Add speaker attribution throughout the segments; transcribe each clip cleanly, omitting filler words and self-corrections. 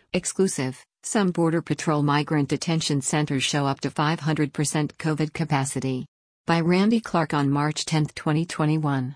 Speaker 1: Exclusive: some Border Patrol migrant detention centers show up to 500% COVID capacity. By Randy Clark on March 10, 2021.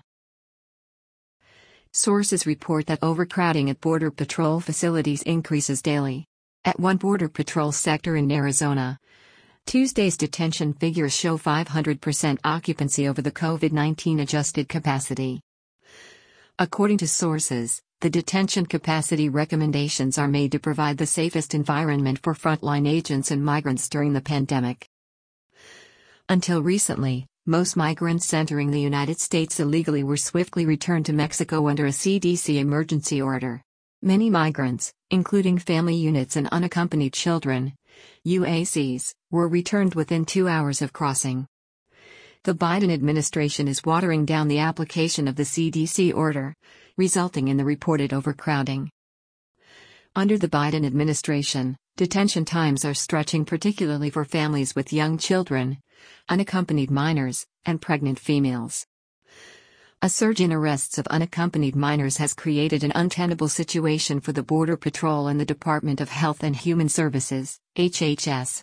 Speaker 1: Sources report that overcrowding at Border Patrol facilities increases daily. At one Border Patrol sector in Arizona, Tuesday's detention figures show 500% occupancy over the COVID-19 adjusted capacity. According to sources, the detention capacity recommendations are made to provide the safest environment for frontline agents and migrants during the pandemic. Until recently, most migrants entering the United States illegally were swiftly returned to Mexico under a CDC emergency order. Many migrants, including family units and unaccompanied children, UACs, were returned within 2 hours of crossing. The Biden administration is watering down the application of the CDC order, resulting in the reported overcrowding. Under the Biden administration, detention times are stretching, particularly for families with young children, unaccompanied minors, and pregnant females. A surge in arrests of unaccompanied minors has created an untenable situation for the Border Patrol and the Department of Health and Human Services, HHS.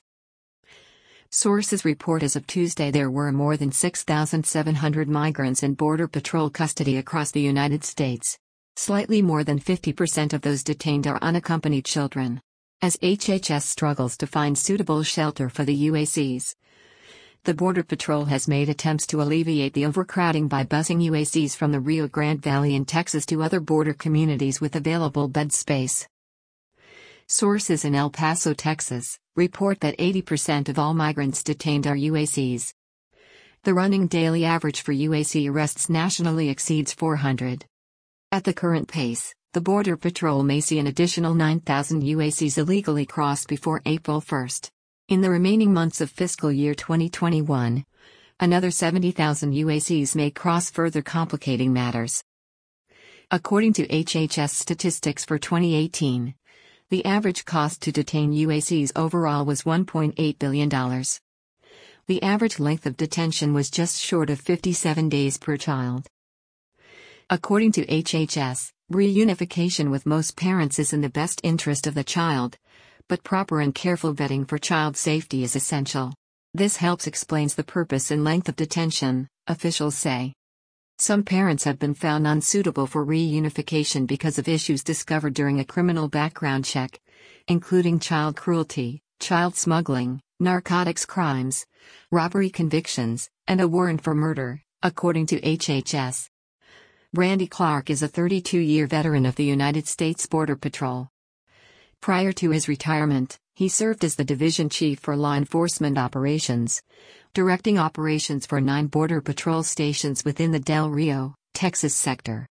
Speaker 1: Sources report as of Tuesday there were more than 6,700 migrants in Border Patrol custody across the United States. Slightly more than 50% of those detained are unaccompanied children. As HHS struggles to find suitable shelter for the UACs, the Border Patrol has made attempts to alleviate the overcrowding by busing UACs from the Rio Grande Valley in Texas to other border communities with available bed space. Sources in El Paso, Texas, report that 80% of all migrants detained are UACs. The running daily average for UAC arrests nationally exceeds 400. At the current pace, the Border Patrol may see an additional 9,000 UACs illegally crossed before April 1. In the remaining months of fiscal year 2021, another 70,000 UACs may cross, further complicating matters. According to HHS statistics for 2018, the average cost to detain UACs overall was $1.8 billion. The average length of detention was just short of 57 days per child. According to HHS, reunification with most parents is in the best interest of the child, but proper and careful vetting for child safety is essential. This helps explains the purpose and length of detention, officials say. Some parents have been found unsuitable for reunification because of issues discovered during a criminal background check, including child cruelty, child smuggling, narcotics crimes, robbery convictions, and a warrant for murder, according to HHS. Randy Clark is a 32-year veteran of the United States Border Patrol. Prior to his retirement, he served as the division chief for law enforcement operations, directing operations for 9 Border Patrol stations within the Del Rio, Texas sector.